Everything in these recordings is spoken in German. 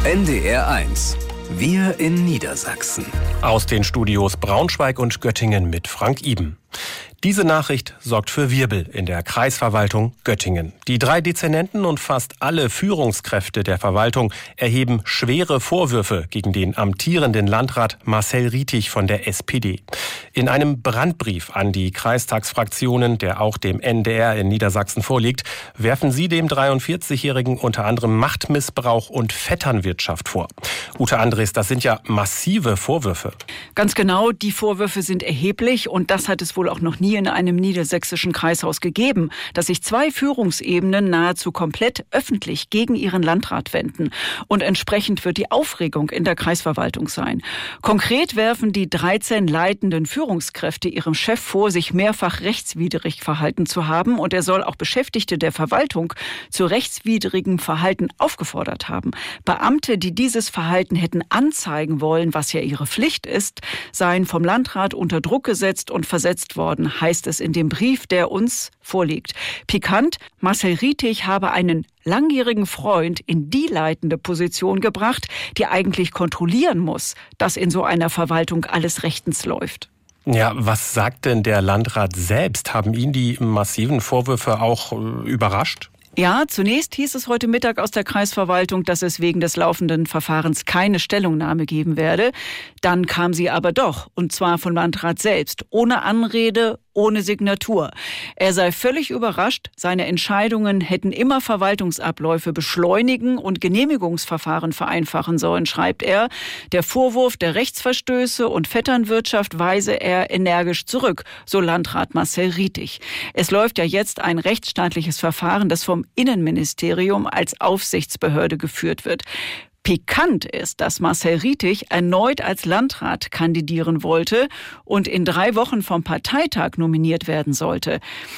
NDR 1. Wir in Niedersachsen. Aus den Studios Braunschweig und Göttingen mit Frank Iben. Diese Nachricht sorgt für Wirbel in der Kreisverwaltung Göttingen. Die 3 Dezernenten und fast alle Führungskräfte der Verwaltung erheben schwere Vorwürfe gegen den amtierenden Landrat Marcel Rietig von der SPD. In einem Brandbrief an die Kreistagsfraktionen, der auch dem NDR in Niedersachsen vorliegt, werfen sie dem 43-Jährigen unter anderem Machtmissbrauch und Vetternwirtschaft vor. Ute Andres, das sind ja massive Vorwürfe. Ganz genau, die Vorwürfe sind erheblich und das hat es wohl auch noch nie in einem niedersächsischen Kreishaus gegeben, dass sich 2 Führungsebenen nahezu komplett öffentlich gegen ihren Landrat wenden. Und entsprechend wird die Aufregung in der Kreisverwaltung sein. Konkret werfen die 13 leitenden Führungskräfte ihrem Chef vor, sich mehrfach rechtswidrig verhalten zu haben. Und er soll auch Beschäftigte der Verwaltung zu rechtswidrigem Verhalten aufgefordert haben. Beamte, die dieses Verhalten hätten anzeigen wollen, was ja ihre Pflicht ist, seien vom Landrat unter Druck gesetzt und versetzt worden, heißt es in dem Brief, der uns vorliegt. Pikant, Marcel Rietig habe einen langjährigen Freund in die leitende Position gebracht, die eigentlich kontrollieren muss, dass in so einer Verwaltung alles rechtens läuft. Ja, was sagt denn der Landrat selbst? Haben ihn die massiven Vorwürfe auch überrascht? Ja, zunächst hieß es heute Mittag aus der Kreisverwaltung, dass es wegen des laufenden Verfahrens keine Stellungnahme geben werde. Dann kam sie aber doch, und zwar vom Landrat selbst, ohne Anrede, ohne Signatur. Er sei völlig überrascht, seine Entscheidungen hätten immer Verwaltungsabläufe beschleunigen und Genehmigungsverfahren vereinfachen sollen, schreibt er. Der Vorwurf der Rechtsverstöße und Vetternwirtschaft weise er energisch zurück, so Landrat Marcel Rietig. Es läuft ja jetzt ein rechtsstaatliches Verfahren, das vom Innenministerium als Aufsichtsbehörde geführt wird. Pikant ist, dass Marcel Rietig erneut als Landrat kandidieren wollte und in 3 Wochen vom Parteitag nominiert werden sollte.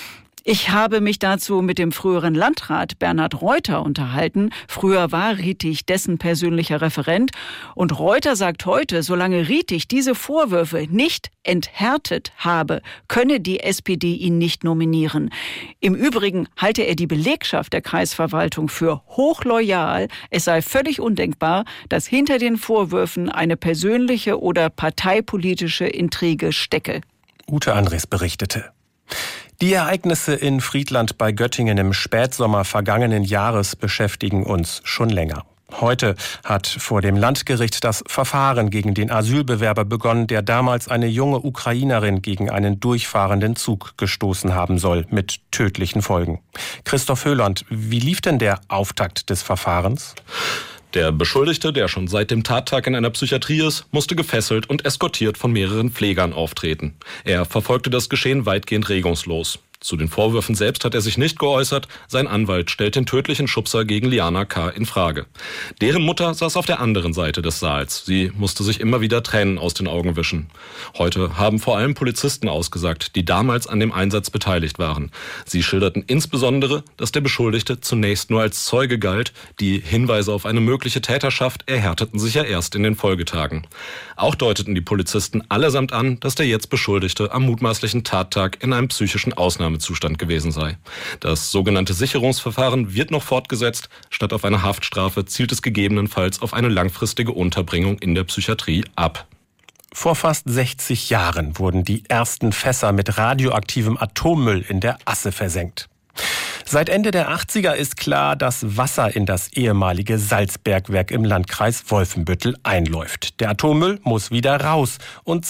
Ich habe mich dazu mit dem früheren Landrat Bernhard Reuter unterhalten. Früher war Rietig dessen persönlicher Referent. Und Reuter sagt heute, solange Rietig diese Vorwürfe nicht enthärtet habe, könne die SPD ihn nicht nominieren. Im Übrigen halte er die Belegschaft der Kreisverwaltung für hochloyal. Es sei völlig undenkbar, dass hinter den Vorwürfen eine persönliche oder parteipolitische Intrige stecke. Ute Andres berichtete. Die Ereignisse in Friedland bei Göttingen im Spätsommer vergangenen Jahres beschäftigen uns schon länger. Heute hat vor dem Landgericht das Verfahren gegen den Asylbewerber begonnen, der damals eine junge Ukrainerin gegen einen durchfahrenden Zug gestoßen haben soll, mit tödlichen Folgen. Christoph Höhland, wie lief denn der Auftakt des Verfahrens? Der Beschuldigte, der schon seit dem Tattag in einer Psychiatrie ist, musste gefesselt und eskortiert von mehreren Pflegern auftreten. Er verfolgte das Geschehen weitgehend regungslos. Zu den Vorwürfen selbst hat er sich nicht geäußert. Sein Anwalt stellt den tödlichen Schubser gegen Liana K. in Frage. Deren Mutter saß auf der anderen Seite des Saals. Sie musste sich immer wieder Tränen aus den Augen wischen. Heute haben vor allem Polizisten ausgesagt, die damals an dem Einsatz beteiligt waren. Sie schilderten insbesondere, dass der Beschuldigte zunächst nur als Zeuge galt. Die Hinweise auf eine mögliche Täterschaft erhärteten sich ja erst in den Folgetagen. Auch deuteten die Polizisten allesamt an, dass der jetzt Beschuldigte am mutmaßlichen Tattag in einem psychischen Ausnahmezustand gewesen sei. Das sogenannte Sicherungsverfahren wird noch fortgesetzt. Statt auf eine Haftstrafe zielt es gegebenenfalls auf eine langfristige Unterbringung in der Psychiatrie ab. Vor fast 60 Jahren wurden die ersten Fässer mit radioaktivem Atommüll in der Asse versenkt. Seit Ende der 80er ist klar, dass Wasser in das ehemalige Salzbergwerk im Landkreis Wolfenbüttel einläuft. Der Atommüll muss wieder raus und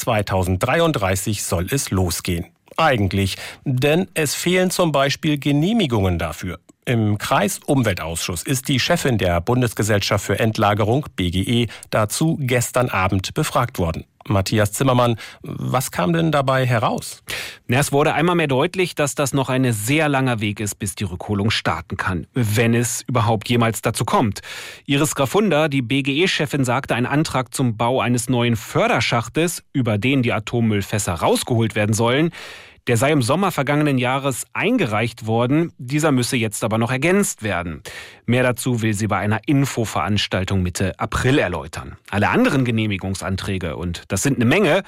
2033 soll es losgehen. Eigentlich, denn es fehlen zum Beispiel Genehmigungen dafür. Im Kreisumweltausschuss ist die Chefin der Bundesgesellschaft für Endlagerung, BGE, dazu gestern Abend befragt worden. Matthias Zimmermann, was kam denn dabei heraus? Es wurde einmal mehr deutlich, dass das noch ein sehr langer Weg ist, bis die Rückholung starten kann. Wenn es überhaupt jemals dazu kommt. Iris Grafunda, die BGE-Chefin, sagte, ein Antrag zum Bau eines neuen Förderschachtes, über den die Atommüllfässer rausgeholt werden sollen, der sei im Sommer vergangenen Jahres eingereicht worden. Dieser müsse jetzt aber noch ergänzt werden. Mehr dazu will sie bei einer Infoveranstaltung Mitte April erläutern. Alle anderen Genehmigungsanträge, und das sind eine Menge,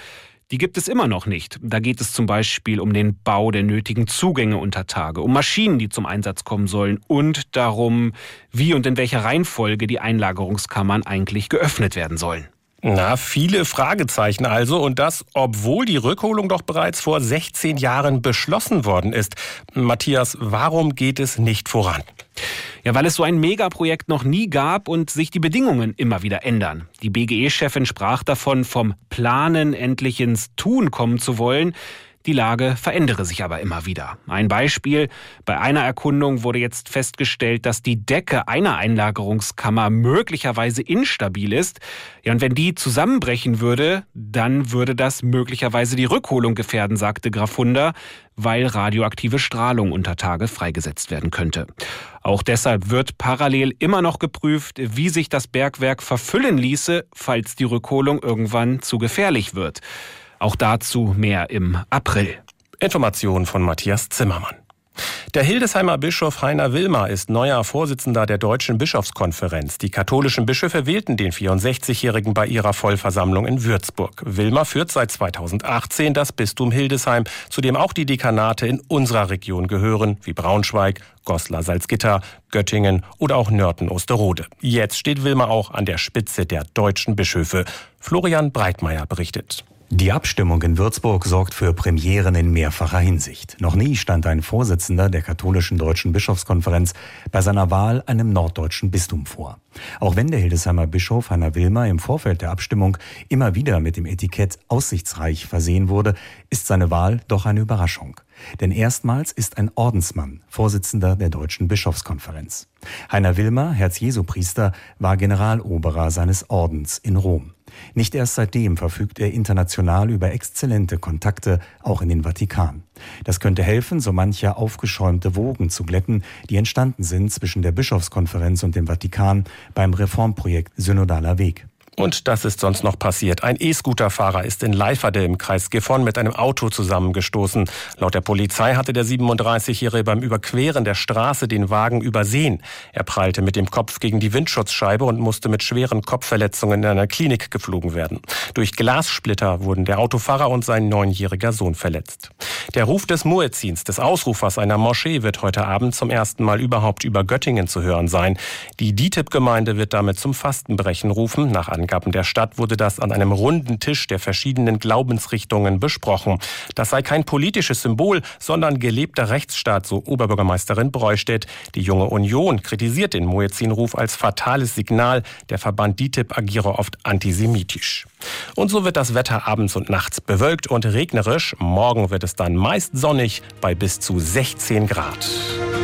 Die gibt es immer noch nicht. Da geht es zum Beispiel um den Bau der nötigen Zugänge unter Tage, um Maschinen, die zum Einsatz kommen sollen und darum, wie und in welcher Reihenfolge die Einlagerungskammern eigentlich geöffnet werden sollen. Na, viele Fragezeichen also, und das, obwohl die Rückholung doch bereits vor 16 Jahren beschlossen worden ist. Matthias, warum geht es nicht voran? Ja, weil es so ein Megaprojekt noch nie gab und sich die Bedingungen immer wieder ändern. Die BGE-Chefin sprach davon, vom Planen endlich ins Tun kommen zu wollen. Die Lage verändere sich aber immer wieder. Ein Beispiel: Bei einer Erkundung wurde jetzt festgestellt, dass die Decke einer Einlagerungskammer möglicherweise instabil ist. Ja, und wenn die zusammenbrechen würde, dann würde das möglicherweise die Rückholung gefährden, sagte Grafunda, weil radioaktive Strahlung unter Tage freigesetzt werden könnte. Auch deshalb wird parallel immer noch geprüft, wie sich das Bergwerk verfüllen ließe, falls die Rückholung irgendwann zu gefährlich wird. Auch dazu mehr im April. Informationen von Matthias Zimmermann. Der Hildesheimer Bischof Heiner Wilmer ist neuer Vorsitzender der Deutschen Bischofskonferenz. Die katholischen Bischöfe wählten den 64-Jährigen bei ihrer Vollversammlung in Würzburg. Wilmer führt seit 2018 das Bistum Hildesheim, zu dem auch die Dekanate in unserer Region gehören, wie Braunschweig, Goslar-Salzgitter, Göttingen oder auch Nörten-Osterode. Jetzt steht Wilmer auch an der Spitze der deutschen Bischöfe. Florian Breitmeier berichtet. Die Abstimmung in Würzburg sorgt für Premieren in mehrfacher Hinsicht. Noch nie stand ein Vorsitzender der katholischen Deutschen Bischofskonferenz bei seiner Wahl einem norddeutschen Bistum vor. Auch wenn der Hildesheimer Bischof Heiner Wilmer im Vorfeld der Abstimmung immer wieder mit dem Etikett aussichtsreich versehen wurde, ist seine Wahl doch eine Überraschung. Denn erstmals ist ein Ordensmann Vorsitzender der Deutschen Bischofskonferenz. Heiner Wilmer, Herz-Jesu-Priester, war Generaloberer seines Ordens in Rom. Nicht erst seitdem verfügt er international über exzellente Kontakte, auch in den Vatikan. Das könnte helfen, so mancher aufgeschäumte Wogen zu glätten, die entstanden sind zwischen der Bischofskonferenz und dem Vatikan beim Reformprojekt Synodaler Weg. Und das ist sonst noch passiert. Ein E-Scooter-Fahrer ist in Leiferde im Kreis Gifhorn mit einem Auto zusammengestoßen. Laut der Polizei hatte der 37-Jährige beim Überqueren der Straße den Wagen übersehen. Er prallte mit dem Kopf gegen die Windschutzscheibe und musste mit schweren Kopfverletzungen in einer Klinik geflogen werden. Durch Glassplitter wurden der Autofahrer und sein 9-jähriger Sohn verletzt. Der Ruf des Muezzins, des Ausrufers einer Moschee, wird heute Abend zum ersten Mal überhaupt über Göttingen zu hören sein. Die DİTİB-Gemeinde wird damit zum Fastenbrechen rufen. Nach Angaben der Stadt wurde das an einem runden Tisch der verschiedenen Glaubensrichtungen besprochen. Das sei kein politisches Symbol, sondern gelebter Rechtsstaat, so Oberbürgermeisterin Breustedt. Die Junge Union kritisiert den Muezzin-Ruf als fatales Signal. Der Verband DİTİB agiere oft antisemitisch. Und so wird das Wetter abends und nachts bewölkt und regnerisch. Morgen wird es dann meist sonnig bei bis zu 16 Grad.